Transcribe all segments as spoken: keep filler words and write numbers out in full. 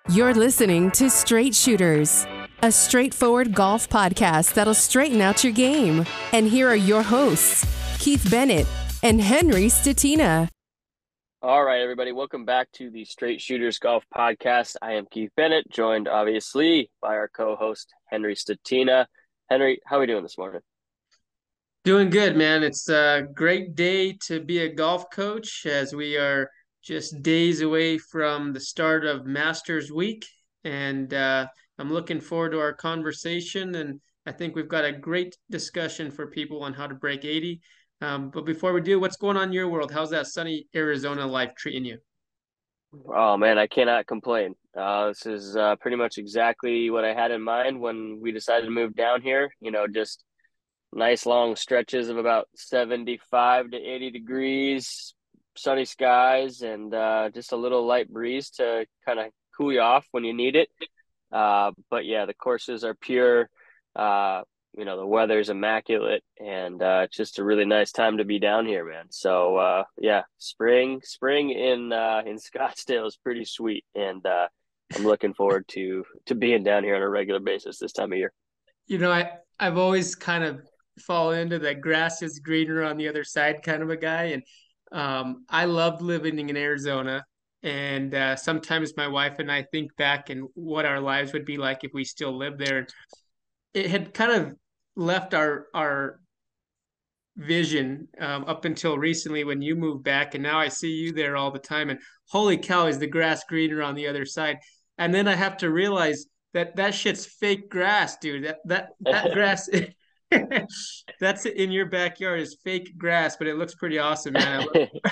You're listening to Straight Shooters, a straightforward golf podcast that'll straighten out your game. And here are your hosts, Keith Bennett and Henry Statina. All right, everybody, welcome back to the Straight Shooters Golf Podcast. I am Keith Bennett, joined obviously by our co-host, Henry Statina. Henry, how are we doing this morning? Doing good, man. It's a great day to be a golf coach as we are just days away from the start of Masters Week. And uh, I'm looking forward to our conversation. And I think we've got a great discussion for people on how to break eighty. Um, but before we do, what's going on in your world? How's that sunny Arizona life treating you? Oh, man, I cannot complain. Uh, this is uh, pretty much exactly what I had in mind when we decided to move down here. You know, just nice long stretches of about seventy-five to eighty degrees, sunny skies, and uh, just a little light breeze to kind of cool you off when you need it. Uh, but yeah, the courses are pure. Uh, you know, the weather's immaculate, and uh, it's just a really nice time to be down here, man. So uh, yeah, spring, spring in uh, in Scottsdale is pretty sweet, and uh, I'm looking forward to to being down here on a regular basis this time of year. You know, I, I've always kind of fallen into the grass is greener on the other side kind of a guy. And um, I loved living in Arizona. And uh, sometimes my wife and I think back and what our lives would be like if we still lived there. It had kind of left our our vision um, up until recently when you moved back, and now I see you there all the time. And holy cow, is the grass greener on the other side? And then I have to realize that that shit's fake grass, dude. That that that grass. That's in your backyard is fake grass, but it looks pretty awesome, man.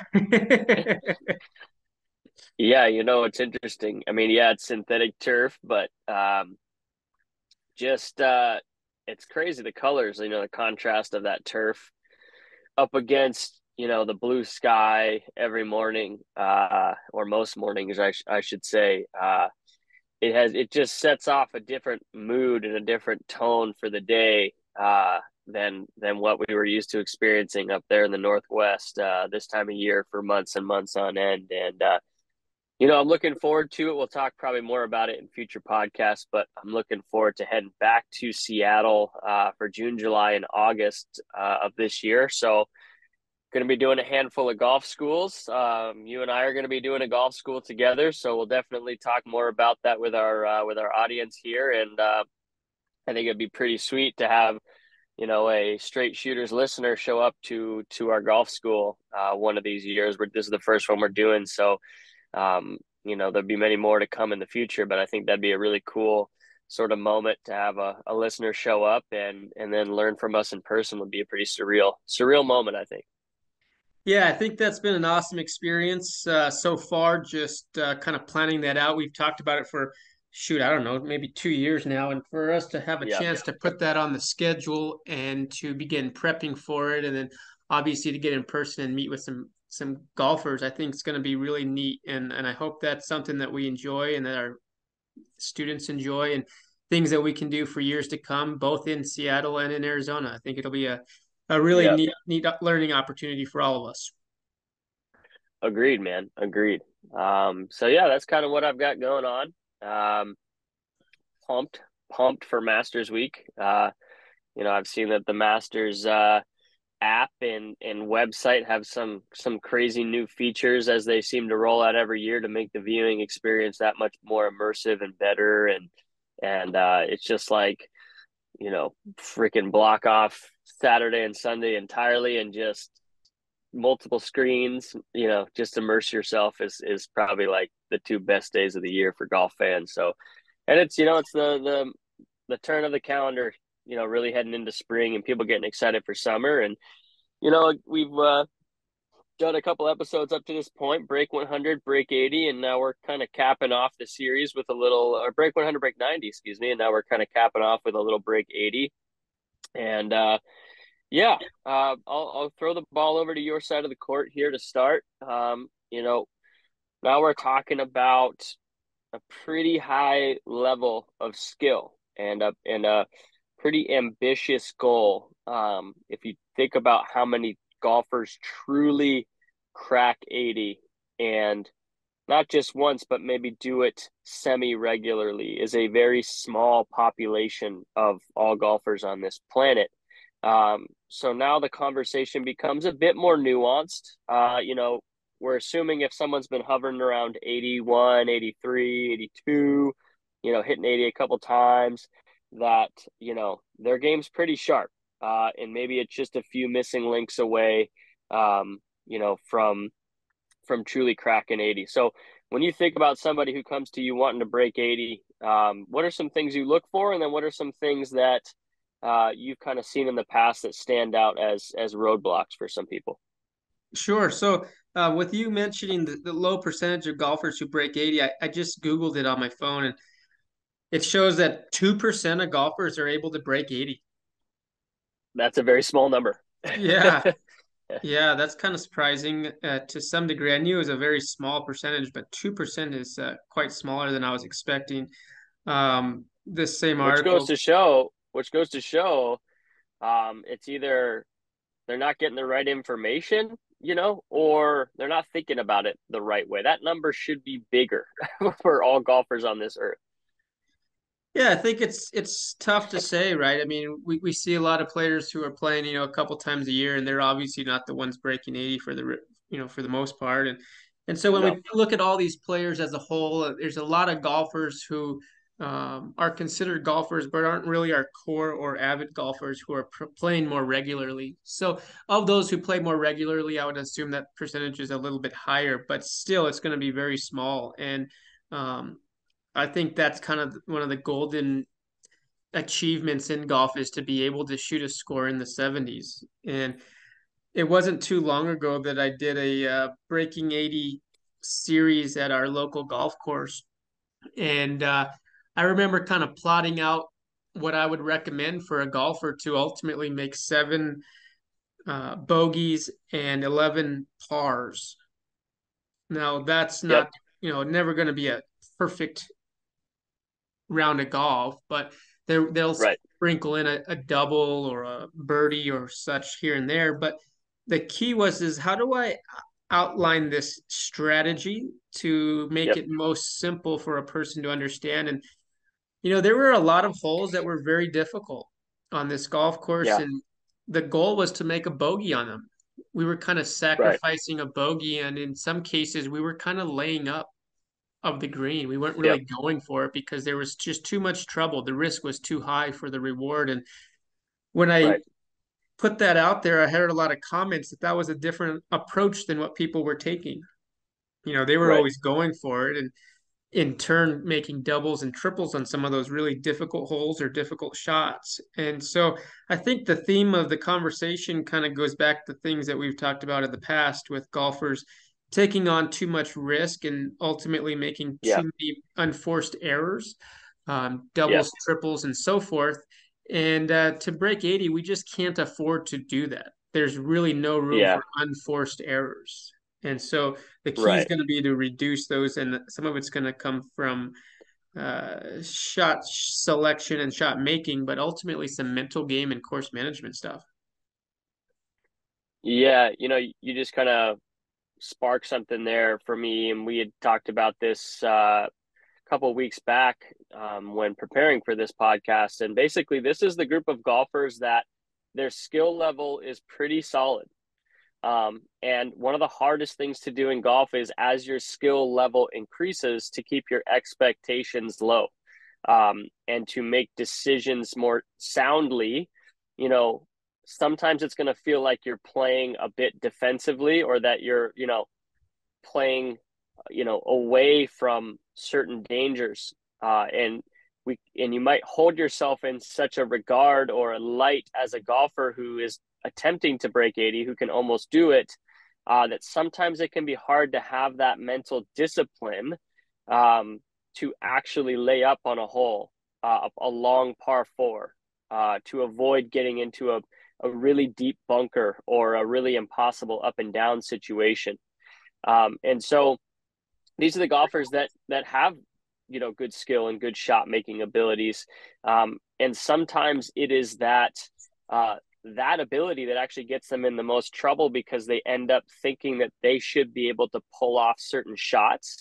Yeah, you know, it's interesting. I mean, yeah, it's synthetic turf, but um, just uh, it's crazy the colors, you know, the contrast of that turf up against, you know, the blue sky every morning, uh, or most mornings, I, sh- I should say. Uh, it has it just sets off a different mood and a different tone for the day uh, than than what we were used to experiencing up there in the Northwest uh, this time of year for months and months on end. And uh, you know, I'm looking forward to it. We'll talk probably more about it in future podcasts, but I'm looking forward to heading back to Seattle uh, for June, July, and August uh, of this year. So, going to be doing a handful of golf schools. Um, you and I are going to be doing a golf school together, so we'll definitely talk more about that with our uh, with our audience here. And uh, I think it'd be pretty sweet to have, you know, a Straight Shooters listener show up to to our golf school uh, one of these years. We're, this is the first one we're doing, so. Um, you know, there'll be many more to come in the future, but I think that'd be a really cool sort of moment to have a, a listener show up and and then learn from us in person would be a pretty surreal, surreal moment, I think. Yeah, I think that's been an awesome experience uh, so far, just uh, kind of planning that out. We've talked about it for, shoot, I don't know, maybe two years now. And for us to have a Yeah. chance to put that on the schedule and to begin prepping for it, and then obviously to get in person and meet with some some golfers, I think it's going to be really neat. And and I hope that's something that we enjoy and that our students enjoy and things that we can do for years to come, both in Seattle and in Arizona. I think it'll be a, a really Yeah. neat, neat learning opportunity for all of us. Agreed, man. Agreed. Um, so yeah, that's kind of what I've got going on. Um, pumped, pumped for Masters Week. Uh, you know, I've seen that the Masters uh app and and website have some some crazy new features as they seem to roll out every year to make the viewing experience that much more immersive and better. And and uh it's just like, you know, freaking block off Saturday and Sunday entirely and just multiple screens, you know, just immerse yourself is is probably like the two best days of the year for golf fans. So, and it's, you know, it's the the the turn of the calendar, you know, really heading into spring and people getting excited for summer. And you know, we've uh, done a couple episodes up to this point, break one hundred, break eighty, and now we're kind of capping off the series with a little, or break one hundred, break ninety, excuse me, and now we're kind of capping off with a little break eighty. And uh, yeah, uh, I'll, I'll throw the ball over to your side of the court here to start. Um, you know, now we're talking about a pretty high level of skill and a, and a pretty ambitious goal. Um, if you think about how many golfers truly crack eighty and not just once, but maybe do it semi-regularly is a very small population of all golfers on this planet. Um, so now the conversation becomes a bit more nuanced. Uh, you know, we're assuming if someone's been hovering around eighty-one, eighty-three, eighty-two, you know, hitting eighty a couple times, that, you know, their game's pretty sharp. Uh, and maybe it's just a few missing links away, um, you know, from from truly cracking eighty. So when you think about somebody who comes to you wanting to break eighty, um, what are some things you look for? And then what are some things that uh, you've kind of seen in the past that stand out as as roadblocks for some people? Sure. So, uh, with you mentioning the, the low percentage of golfers who break eighty, I, I just Googled it on my phone, and it shows that two percent of golfers are able to break eighty. That's a very small number. Yeah. Yeah, that's kind of surprising uh, to some degree. I knew it was a very small percentage, but two percent is uh, quite smaller than I was expecting. Um, this same which goes article. to show, which goes to show, um, it's either they're not getting the right information, you know, or they're not thinking about it the right way. That number should be bigger for all golfers on this earth. Yeah, I think it's it's tough to say, right? I mean, we, we see a lot of players who are playing, you know, a couple times a year, and they're obviously not the ones breaking eighty for the, you know, for the most part. And and so when No, we look at all these players as a whole, uh, there's a lot of golfers who um, are considered golfers, but aren't really our core or avid golfers who are pr playing more regularly. So of those who play more regularly, I would assume that percentage is a little bit higher, but still, it's going to be very small. And um, I think that's kind of one of the golden achievements in golf is to be able to shoot a score in the seventies. And it wasn't too long ago that I did a uh, breaking eighty series at our local golf course. And uh, I remember kind of plotting out what I would recommend for a golfer to ultimately make seven uh, bogeys and eleven pars. Now, that's yep, not, you know, never going to be a perfect round of golf, but they they'll right, sprinkle in a, a double or a birdie or such here and there. But the key was is how do I outline this strategy to make yep, it most simple for a person to understand? And you know, there were a lot of holes that were very difficult on this golf course, yeah, and the goal was to make a bogey on them. We were kind of right, sacrificing a bogey, and in some cases, we were kind of laying up of the green. We weren't yep, really going for it because there was just too much trouble. The risk was too high for the reward. And when I right, put that out there, I heard a lot of comments that that was a different approach than what people were taking. You know, they were right. always going for it and in turn making doubles and triples on some of those really difficult holes or difficult shots. And so I think the theme of the conversation kind of goes back to things that we've talked about in the past with golfers taking on too much risk and ultimately making Yeah, too many unforced errors, um, yeah, doubles, triples, and so forth. And uh, to break eighty, we just can't afford to do that. There's really no room yeah, for unforced errors. And so the key is right. going to be to reduce those, and some of it's going to come from uh, shot selection and shot making, but ultimately some mental game and course management stuff. Yeah, you know, you just kind of sparked something there for me, and we had talked about this uh, a couple of weeks back um, when preparing for this podcast. And basically, this is the group of golfers that their skill level is pretty solid. Um, and one of the hardest things to do in golf is as your skill level increases to keep your expectations low, um, and to make decisions more soundly. You know, sometimes it's going to feel like you're playing a bit defensively or that you're, you know, playing, you know, away from certain dangers. Uh, and we, and you might hold yourself in such a regard or a light as a golfer who is attempting to break eighty, who can almost do it, uh, that sometimes it can be hard to have that mental discipline um, to actually lay up on a hole, uh, a long par four, uh, to avoid getting into a, a really deep bunker or a really impossible up and down situation. Um, and so these are the golfers that that have, you know, good skill and good shot making abilities. Um, and sometimes it is that uh, that ability that actually gets them in the most trouble because they end up thinking that they should be able to pull off certain shots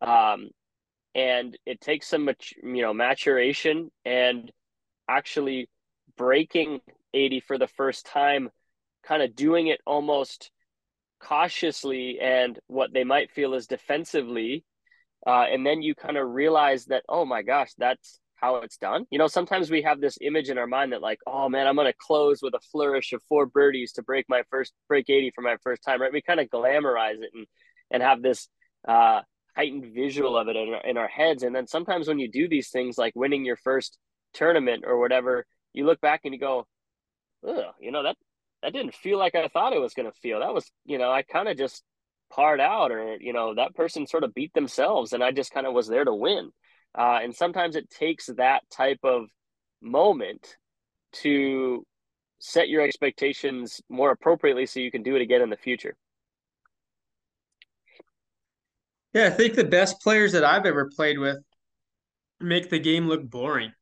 Um, and it takes some, you know, maturation and actually breaking eighty for the first time, kind of doing it almost cautiously and what they might feel is defensively. Uh, and then you kind of realize that, oh my gosh, that's how it's done. You know, sometimes we have this image in our mind that like, oh man, I'm going to close with a flourish of four birdies to break my first break eighty for my first time, right? We kind of glamorize it and, and have this uh, heightened visual of it in our, in our heads. And then sometimes when you do these things, like winning your first tournament or whatever, you look back and you go, ugh, you know, that, that didn't feel like I thought it was going to feel. That was, you know, I kind of just parred out, or, you know, that person sort of beat themselves and I just kind of was there to win. Uh, and sometimes it takes that type of moment to set your expectations more appropriately so you can do it again in the future. Yeah, I think the best players that I've ever played with make the game look boring.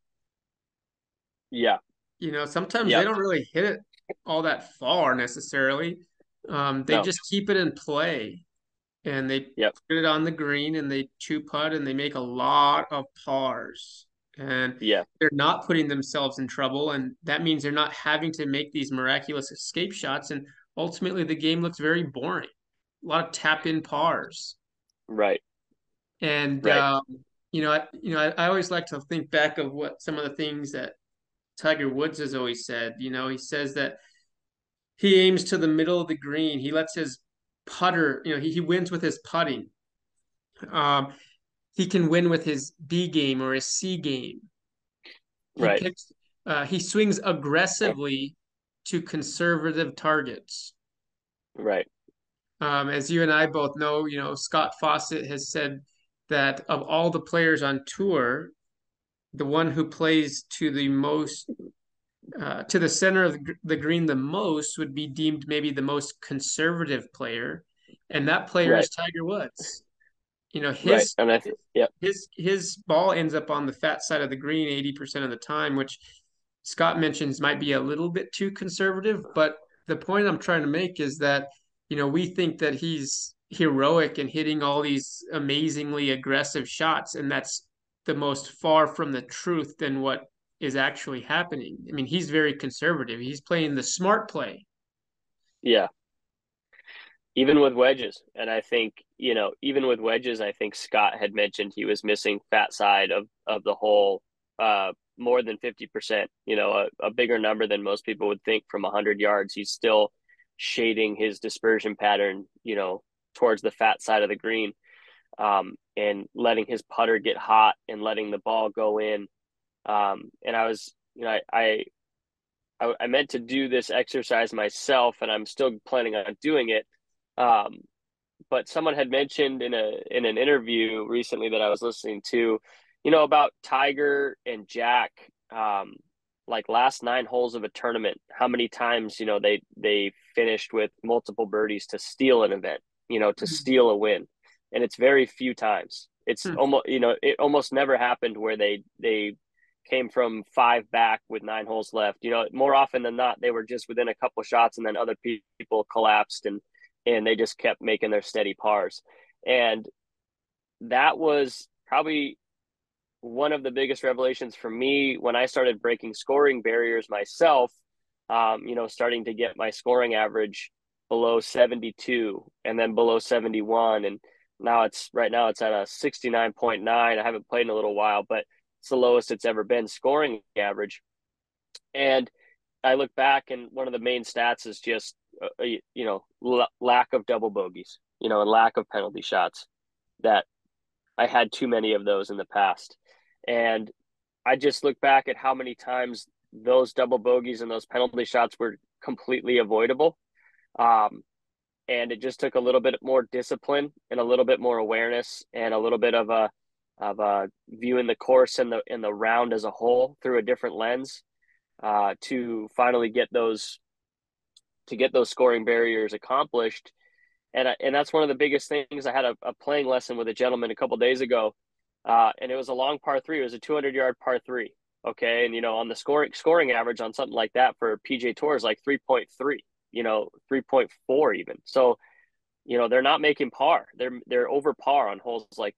Yeah. You know, sometimes they Yep. don't really hit it all that far necessarily. Um, they No. just keep it in play and they Yep. put it on the green and they two putt and they make a lot of pars. And Yeah. they're not putting themselves in trouble. And that means they're not having to make these miraculous escape shots. And ultimately, the game looks very boring. A lot of tap in pars. Right. And, Right. um, you know, I, you know, I, I always like to think back of what some of the things that Tiger Woods has always said. You know, he says that he aims to the middle of the green. He lets his putter, you know, he, he wins with his putting. Um, he can win with his B game or his C game. He Right. picks, uh, he swings aggressively to conservative targets. Right. Um, as you and I both know, you know, Scott Fawcett has said that of all the players on tour, the one who plays to the most uh, to the center of the green the most would be deemed maybe the most conservative player, and that player Right. is Tiger Woods. You know, Right. his And I th- yeah. his his ball ends up on the fat side of the green eighty percent of the time, which Scott mentions might be a little bit too conservative. But the point I'm trying to make is that, you know, we think that he's heroic and hitting all these amazingly aggressive shots, and that's the most far from the truth than what is actually happening. I mean, he's very conservative. He's playing the smart play. Yeah. Even with wedges. And I think, you know, even with wedges, I think Scott had mentioned he was missing fat side of, of the hole uh, more than fifty percent, you know, a, a bigger number than most people would think from one hundred yards. He's still shading his dispersion pattern, you know, towards the fat side of the green, um, and letting his putter get hot and letting the ball go in. Um, and I was, you know, I, I, I meant to do this exercise myself and I'm still planning on doing it. Um, but someone had mentioned in a in an interview recently that I was listening to, you know, about Tiger and Jack, um, like last nine holes of a tournament, how many times, you know, they they finished with multiple birdies to steal an event, you know, to steal a win. And it's very few times. It's Hmm. almost, you know, it almost never happened where they they came from five back with nine holes left. You know, more often than not, they were just within a couple shots and then other people collapsed and and they just kept making their steady pars. And that was probably one of the biggest revelations for me when I started breaking scoring barriers myself, um, you know, starting to get my scoring average below seventy-two and then below seventy-one. And now it's right now it's at a sixty-nine point nine. I haven't played in a little while, but it's the lowest it's ever been scoring average. And I look back and one of the main stats is just, uh, you know, l- lack of double bogeys, you know, and lack of penalty shots, that I had too many of those in the past. And I just look back at how many times those double bogeys and those penalty shots were completely avoidable. Um, and it just took a little bit more discipline and a little bit more awareness and a little bit of a, of a viewing the course and the, in the round as a whole through a different lens, uh, to finally get those, to get those scoring barriers accomplished. And I, and that's one of the biggest things. I had a, a playing lesson with a gentleman a couple of days ago, uh, and it was a long par three. It was a two hundred yard par three. Okay, and you know, on the scoring scoring average on something like that for P G A Tour is like three point three. You know, three point four even. So, you know, they're not making par. They're they're over par on holes like that.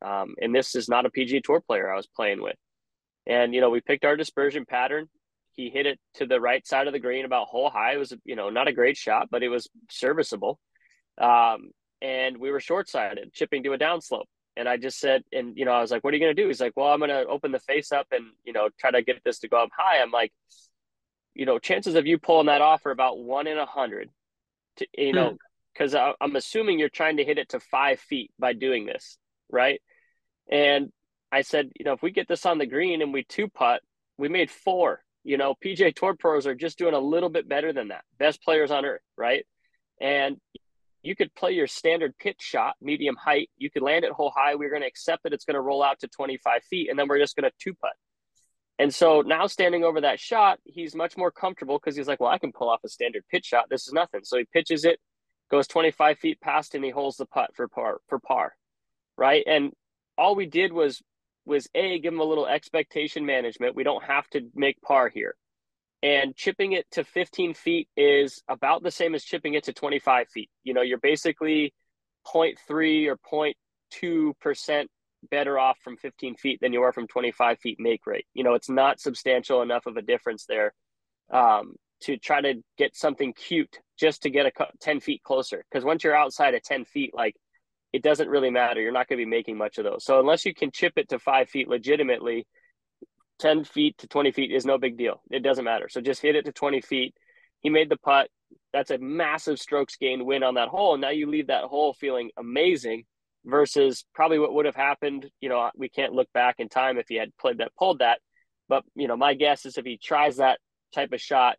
Um, and this is not a P G A Tour player I was playing with. And, you know, we picked our dispersion pattern. He hit it to the right side of the green about hole high. It was, you know, not a great shot, but it was serviceable. Um, and we were short-sided, chipping to a downslope. And I just said, and, you know, I was like, what are you going to do? He's like, well, I'm going to open the face up and, you know, try to get this to go up high. I'm like, you know, chances of you pulling that off are about one in a hundred, to, you Hmm. know, because I'm assuming you're trying to hit it to five feet by doing this, right? And I said, you know, if we get this on the green and we two putt, we made four. You know, P G A Tour pros are just doing a little bit better than that. Best players on earth, right? And you could play your standard pitch shot, medium height. You could land it hole high. We're going to accept that it's going to roll out to twenty-five feet, and then we're just going to two putt. And so now standing over that shot, he's much more comfortable because he's like, well, I can pull off a standard pitch shot. This is nothing. So he pitches it, goes twenty-five feet past, and he holds the putt for par, for par, right? And all we did was was a give him a little expectation management. We don't have to make par here. And chipping it to fifteen feet is about the same as chipping it to twenty-five feet. You know, you're basically zero point three or zero point two percent better off from fifteen feet than you are from twenty-five feet make rate. You know, it's not substantial enough of a difference there um, to try to get something cute just to get a ten feet closer. Because once you're outside of ten feet, like, it doesn't really matter. You're not going to be making much of those. So unless you can chip it to five feet legitimately, ten feet to twenty feet is no big deal. It doesn't matter. So just hit it to twenty feet. He made the putt. That's a massive strokes gained win on that hole. Now you leave that hole feeling amazing versus probably what would have happened. You know, we can't look back in time if he had played that, pulled that. But, you know, my guess is if he tries that type of shot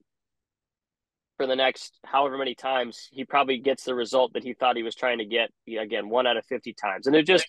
for the next however many times, he probably gets the result that he thought he was trying to get, again, one out of fifty times. And it just,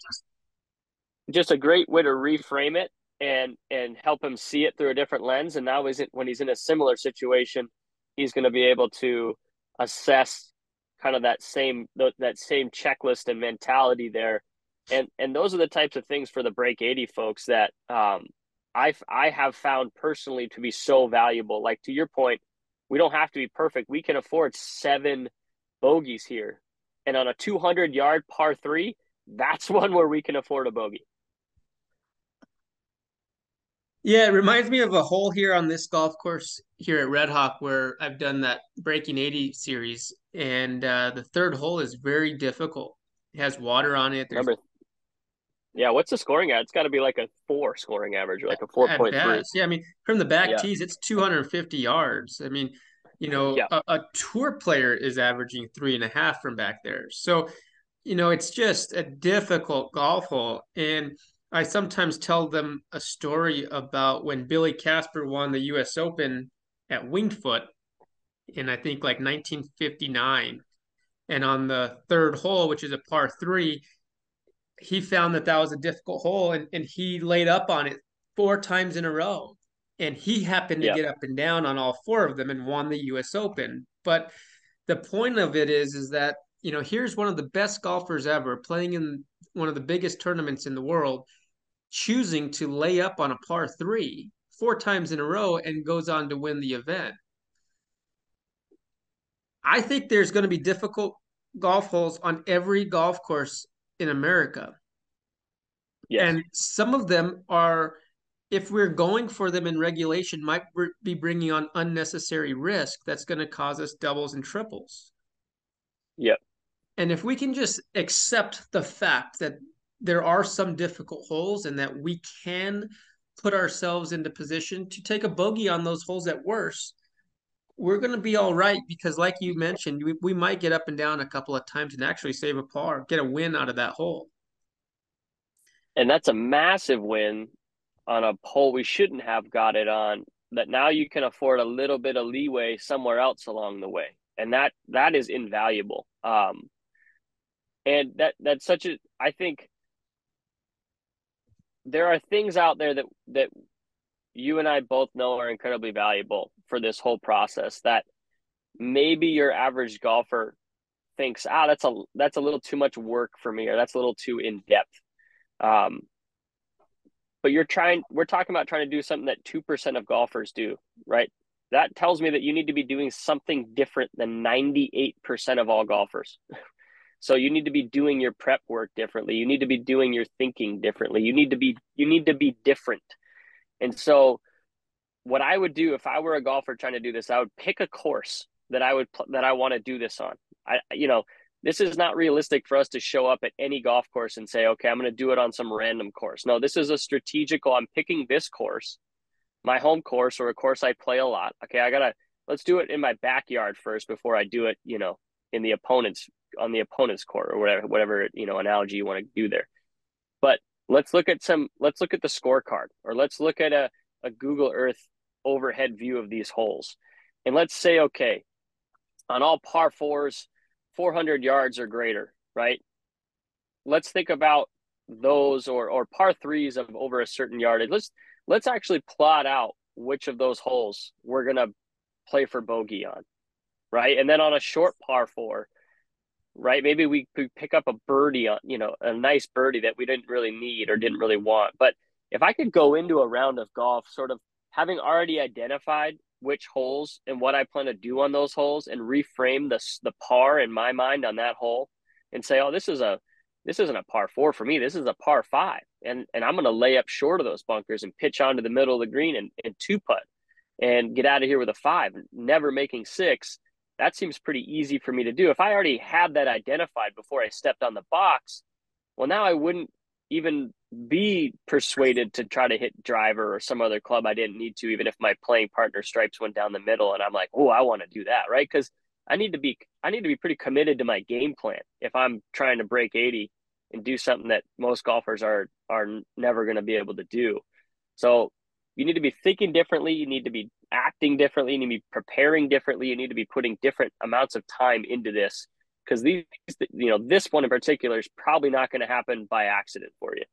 just a great way to reframe it and and help him see it through a different lens. And now isn't when he's in a similar situation, he's going to be able to assess kind of that same that same checklist and mentality there. And and those are the types of things for the Break eighty folks that um, I I have found personally to be so valuable. Like, to your point, we don't have to be perfect. We can afford seven bogeys here, and on a two hundred yard par three, that's one where we can afford a bogey. Yeah, it reminds me of a hole here on this golf course here at Red Hawk where I've done that Breaking eighty series, and uh, the third hole is very difficult. It has water on it. There's Number, yeah, what's the scoring at? It's got to be like a four scoring average, or like a four at point three. best. Yeah, I mean, from the back Yeah. tees, it's two hundred fifty yards. I mean, you know, Yeah. a, a tour player is averaging three and a half from back there. So, you know, it's just a difficult golf hole. And I sometimes tell them a story about when Billy Casper won the U S Open at Winged Foot in, I think, like nineteen fifty-nine. And on the third hole, which is a par three, he found that that was a difficult hole, and, and he laid up on it four times in a row. And he happened to Yeah. get up and down on all four of them and won the U S Open. But the point of it is, is that, you know, here's one of the best golfers ever playing in one of the biggest tournaments in the world, choosing to lay up on a par three four times in a row and goes on to win the event. I think there's going to be difficult golf holes on every golf course in America. Yes. And some of them are, if we're going for them in regulation, might be bringing on unnecessary risk that's going to cause us doubles and triples. Yep. And if we can just accept the fact that there are some difficult holes and that we can put ourselves into position to take a bogey on those holes at worst, we're going to be all right, because like you mentioned, we, we might get up and down a couple of times and actually save a par, get a win out of that hole. And that's a massive win on a hole we shouldn't have got it on, that now you can afford a little bit of leeway somewhere else along the way. And that that is invaluable. Um, and that that's such a, I think there are things out there that that you and I both know are incredibly valuable for this whole process that maybe your average golfer thinks, ah, that's a that's a little too much work for me, or that's a little too in depth. Um, but you're trying, we're talking about trying to do something that two percent of golfers do, right? That tells me that you need to be doing something different than ninety-eight percent of all golfers. So you need to be doing your prep work differently. You need to be doing your thinking differently. You need to be you need to be different. And so what I would do if I were a golfer trying to do this, I would pick a course that I would that I want to do this on. I you know, this is not realistic for us to show up at any golf course and say, okay, I'm going to do it on some random course. No, this is a strategical. I'm picking this course, my home course, or a course I play a lot. Okay, I gotta let's do it in my backyard first before I do it, you know, in the opponent's on the opponent's court or whatever, whatever, you know, analogy you want to do there. But let's look at some, let's look at the scorecard, or let's look at a, a Google Earth overhead view of these holes. And let's say, okay, on all par fours, four hundred yards or greater, right? Let's think about those, or or par threes of over a certain yardage. Let's let's actually plot out which of those holes we're gonna play for bogey on, right? And then on a short par four, right? Maybe we could pick up a birdie on, you know, a nice birdie that we didn't really need or didn't really want. But if I could go into a round of golf sort of having already identified which holes and what I plan to do on those holes, and reframe the the par in my mind on that hole, and say, oh, this is a this isn't a par four for me. This is a par five. And and I'm going to lay up short of those bunkers and pitch onto the middle of the green and, and two putt and get out of here with a five, never making six. That seems pretty easy for me to do. If I already had that identified before I stepped on the box, well, now I wouldn't even be persuaded to try to hit driver or some other club I didn't need to, even if my playing partner stripes went down the middle and I'm like, oh, I want to do that, right? Because I need to be I need to be pretty committed to my game plan if I'm trying to break eighty and do something that most golfers are are never going to be able to do. So you need to be thinking differently. You need to be acting differently. You need to be preparing differently. You need to be putting different amounts of time into this, because these, you know, this one in particular is probably not going to happen by accident for you.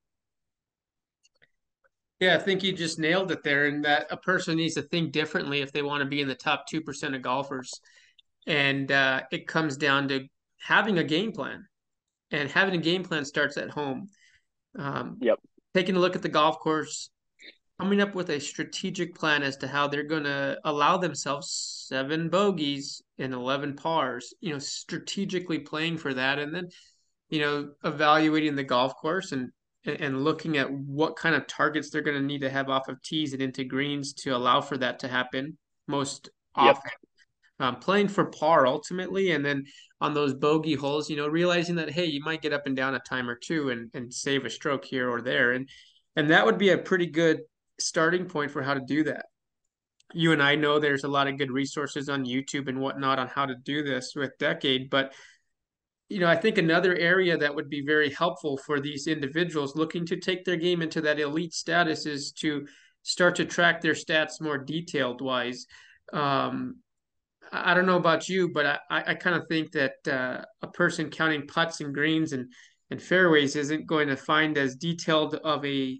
Yeah, I think you just nailed it there, and that a person needs to think differently if they want to be in the top two percent of golfers. And uh, it comes down to having a game plan, and having a game plan starts at home. Um, Yep. Taking a look at the golf course, coming up with a strategic plan as to how they're going to allow themselves seven bogeys and eleven pars, you know, strategically playing for that. And then, you know, evaluating the golf course and and looking at what kind of targets they're going to need to have off of tees and into greens to allow for that to happen most Yep. often. Um, playing for par ultimately, and then on those bogey holes, you know, realizing that, hey, you might get up and down a time or two and and save a stroke here or there, and and that would be a pretty good starting point for how to do that. You and I know there's a lot of good resources on YouTube and whatnot on how to do this with Decade, but you know, I think another area that would be very helpful for these individuals looking to take their game into that elite status is to start to track their stats more detailed wise. Um, I don't know about you, but I, I kind of think that uh, a person counting putts and greens and, and fairways isn't going to find as detailed of a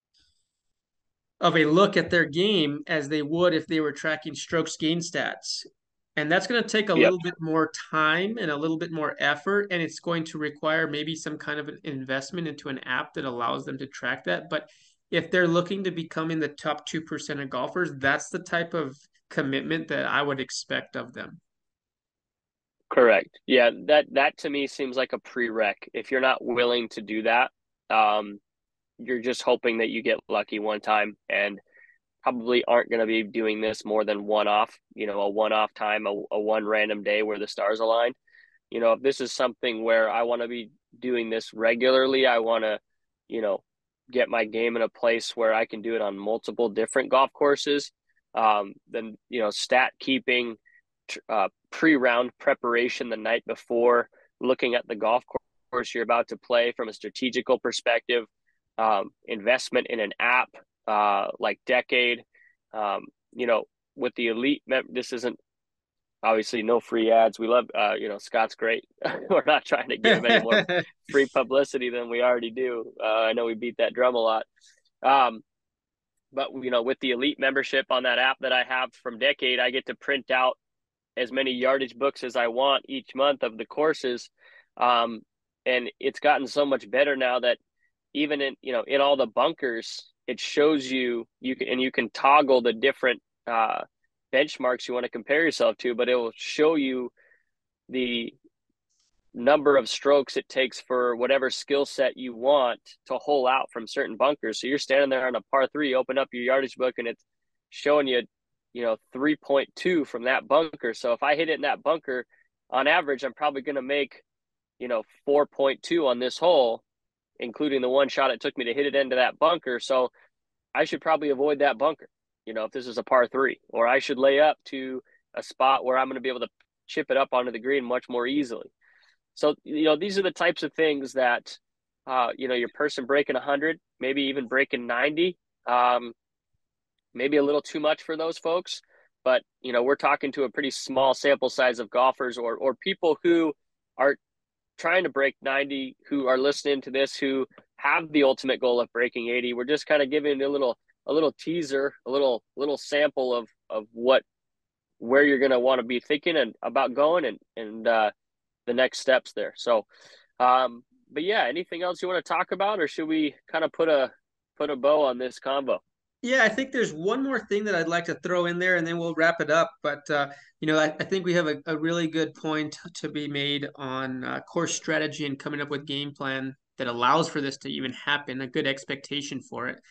of a look at their game as they would if they were tracking strokes gain stats. And that's going to take a Yep. little bit more time and a little bit more effort. And it's going to require maybe some kind of an investment into an app that allows them to track that. But if they're looking to become in the top two percent of golfers, that's the type of commitment that I would expect of them. Correct. Yeah, that that to me seems like a prereq. If you're not willing to do that, um, you're just hoping that you get lucky one time, and probably aren't going to be doing this more than one off, you know, a one off time, a, a one random day where the stars align. You know, if this is something where I want to be doing this regularly, I want to, you know, get my game in a place where I can do it on multiple different golf courses. Um, then, you know, stat keeping, uh, pre-round preparation the night before, looking at the golf course you're about to play from a strategical perspective, um, investment in an app uh, like Decade. Um, you know, with the elite, mem- this isn't obviously no free ads. We love, uh, you know, Scott's great. We're not trying to give him any more free publicity than we already do. Uh, I know we beat that drum a lot. Um, but, you know, with the elite membership on that app that I have from Decade, I get to print out as many yardage books as I want each month of the courses. Um, and it's gotten so much better now that even in, you know, in all the bunkers, it shows you, you can, and you can toggle the different uh, benchmarks you want to compare yourself to, but it will show you the number of strokes it takes for whatever skill set you want to hole out from certain bunkers. So you're standing there on a par three, open up your yardage book, and it's showing you, you know, three point two from that bunker. So if I hit it in that bunker, on average, I'm probably going to make, you know, four point two on this hole, including the one shot it took me to hit it into that bunker. So I should probably avoid that bunker, you know, if this is a par three, or I should lay up to a spot where I'm going to be able to chip it up onto the green much more easily. So, you know, these are the types of things that, uh, you know, your person breaking one hundred, maybe even breaking ninety, um, maybe a little too much for those folks. But, you know, we're talking to a pretty small sample size of golfers or or people who are trying to break ninety, who are listening to this, who have the ultimate goal of breaking eighty. We're just kind of giving a little a little teaser, a little little sample of of what where you're going to want to be thinking and about going and and uh, the next steps there. So, um, but yeah, anything else you want to talk about, or should we kind of put a put a bow on this combo? Yeah, I think there's one more thing that I'd like to throw in there and then we'll wrap it up. But, uh, you know, I, I think we have a, a really good point to be made on uh, course strategy and coming up with game plan that allows for this to even happen, a good expectation for it.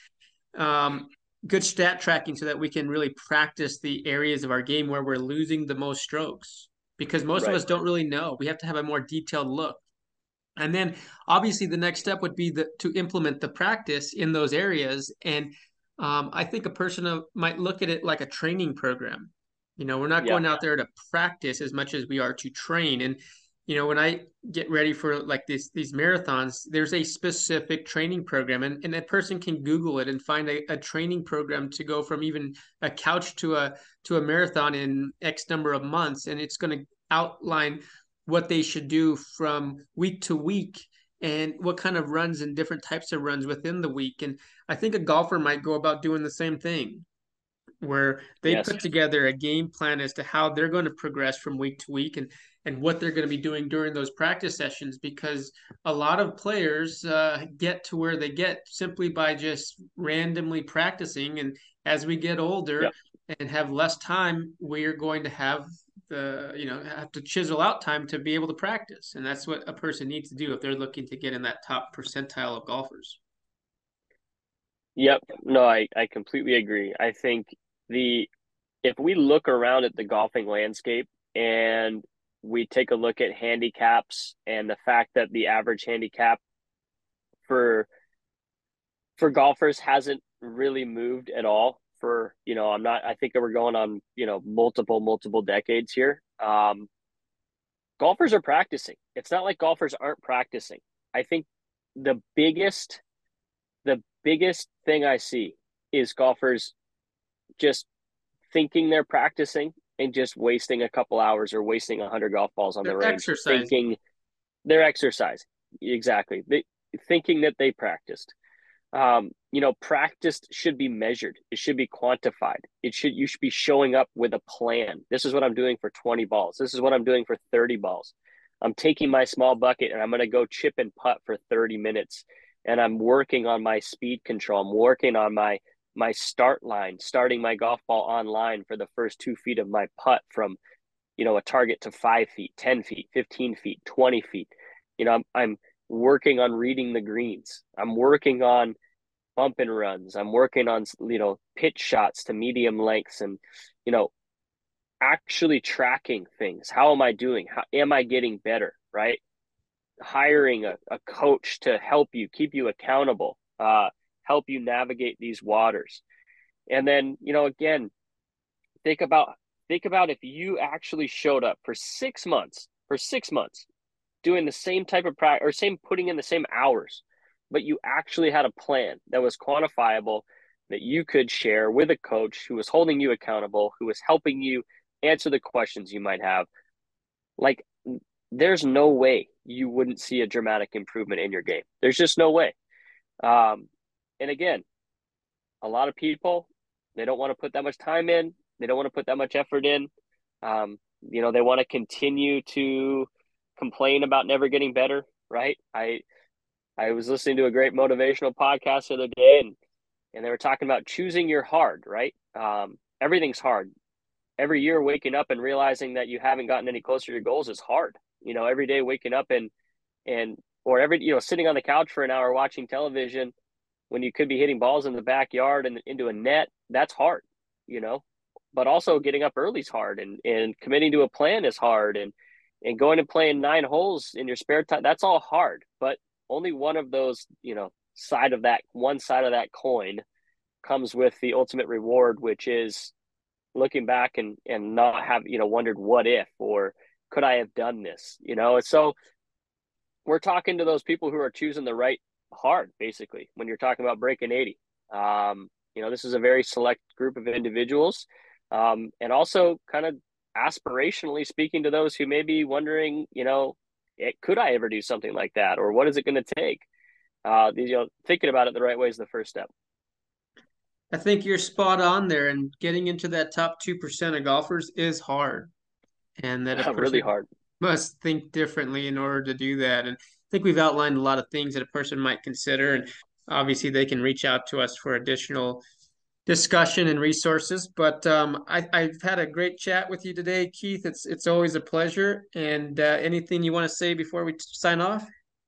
Um, good stat tracking so that we can really practice the areas of our game where we're losing the most strokes because most Right. of us don't really know. We have to have a more detailed look. And then obviously the next step would be the, to implement the practice in those areas. And um, I think a person uh, might look at it like a training program. You know, we're not Yeah. going out there to practice as much as we are to train. And you know, when I get ready for like these these marathons, there's a specific training program, and, and a person can Google it and find a, a training program to go from even a couch to a to a marathon in X number of months, and it's going to outline what they should do from week to week and what kind of runs and different types of runs within the week. And I think a golfer might go about doing the same thing where they Yes. put together a game plan as to how they're going to progress from week to week and and what they're going to be doing during those practice sessions because a lot of players uh, get to where they get simply by just randomly practicing, and as we get older Yep. and have less time, we're going to have the you know have to chisel out time to be able to practice, and that's what a person needs to do if they're looking to get in that top percentile of golfers. Yep. No, I, I completely agree. I think the if we look around at the golfing landscape and we take a look at handicaps and the fact that the average handicap for for golfers hasn't really moved at all for, you know, I'm not I think that we're going on, you know, multiple multiple decades here. Um golfers are practicing. It's not like golfers aren't practicing. I think the biggest the biggest thing I see is golfers just thinking they're practicing and just wasting a couple hours or wasting a hundred golf balls on the They're range, exercising. thinking they're exercising. Exactly. They, thinking that they practiced. Um, you know, practice should be measured. It should be quantified. It should, you should be showing up with a plan. This is what I'm doing for twenty balls. This is what I'm doing for thirty balls. I'm taking my small bucket and I'm going to go chip and putt for thirty minutes. And I'm working on my speed control. I'm working on my my start line, starting my golf ball on line for the first two feet of my putt from, you know, a target to five feet, ten feet, fifteen feet, twenty feet. You know, I'm, I'm working on reading the greens. I'm working on bump and runs. I'm working on, you know, pitch shots to medium lengths and, you know, actually tracking things. How am I doing? How am I getting better? Right. Hiring a, a coach to help you, keep you accountable, uh, help you navigate these waters. And then, you know, again, think about think about if you actually showed up for six months, for six months, doing the same type of practice or same putting in the same hours, but you actually had a plan that was quantifiable that you could share with a coach who was holding you accountable, who was helping you answer the questions you might have. Like, there's no way you wouldn't see a dramatic improvement in your game. There's just no way. Um, and again, a lot of people, they don't want to put that much time in. They don't want to put that much effort in. Um, you know, they want to continue to complain about never getting better, right? I I was listening to a great motivational podcast the other day, and and they were talking about choosing your hard, right? Um, everything's hard. Every year waking up and realizing that you haven't gotten any closer to your goals is hard. you know, every day waking up and, and, or every, you know, sitting on the couch for an hour watching television when you could be hitting balls in the backyard and into a net, that's hard, you know, but also getting up early is hard, and, and committing to a plan is hard, and, and going and playing nine holes in your spare time, that's all hard. But only one of those, you know, side of that, one side of that coin comes with the ultimate reward, which is looking back and, and not have, you know, wondered what if, or could I have done this, you know? And so we're talking to those people who are choosing the right hard, basically, when you're talking about breaking eighty. Um, you know, this is a very select group of individuals. Um, and also kind of aspirationally speaking to those who may be wondering, you know, it, could I ever do something like that? Or what is it going to take? Uh, you know, thinking about it the right way is the first step. I think you're spot on there, and getting into that top two percent of golfers is hard, and that a person really hard. must think differently in order to do that. And I think we've outlined a lot of things that a person might consider, and obviously they can reach out to us for additional discussion and resources. But um, I, I've had a great chat with you today, Keith. It's it's always a pleasure. And uh, anything you want to say before we sign off?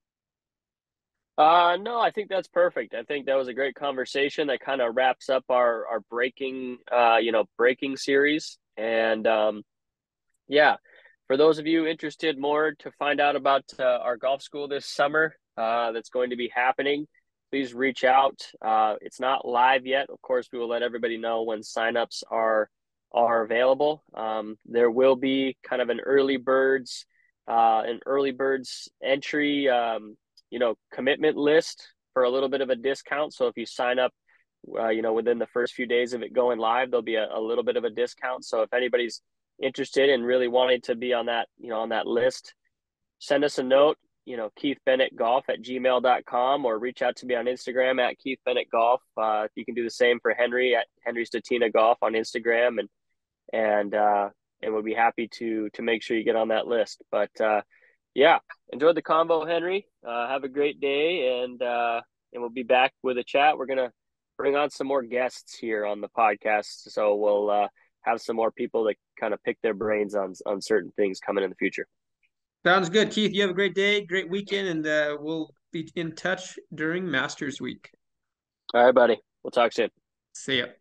Uh, no, I think that's perfect. I think that was a great conversation that kind of wraps up our, our breaking, uh, you know, breaking series. And, um, yeah, for those of you interested more to find out about uh, our golf school this summer, uh, that's going to be happening, please reach out. Uh, it's not live yet. Of course, we will let everybody know when signups are, are available. Um, there will be kind of an early birds, uh, an early birds entry, um, you know, commitment list for a little bit of a discount. So if you sign up, uh, you know, within the first few days of it going live, there'll be a, a little bit of a discount. So if anybody's interested and really wanting to be on that, you know, on that list, send us a note, you know, Keith Bennett Golf at gmail dot com, or reach out to me on Instagram at Keith Bennett Golf. Uh, you can do the same for Henry at Henry Statina Golf on Instagram, and, and, uh, and we'll be happy to, to make sure you get on that list. But, uh, yeah, enjoyed the convo, Henry. Uh, have a great day, and uh, and we'll be back with a chat. We're gonna bring on some more guests here on the podcast, so we'll uh, have some more people that kind of pick their brains on on certain things coming in the future. Sounds good, Keith. You have a great day, great weekend, and uh, we'll be in touch during Masters Week. All right, buddy. We'll talk soon. See ya.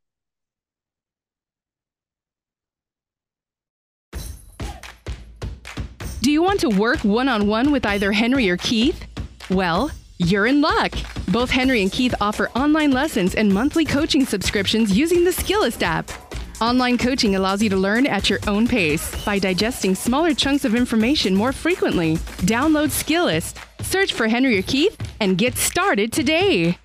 Do you want to work one-on-one with either Henry or Keith? Well, you're in luck. Both Henry and Keith offer online lessons and monthly coaching subscriptions using the Skillest app. Online coaching allows you to learn at your own pace by digesting smaller chunks of information more frequently. Download Skillest, search for Henry or Keith, and get started today.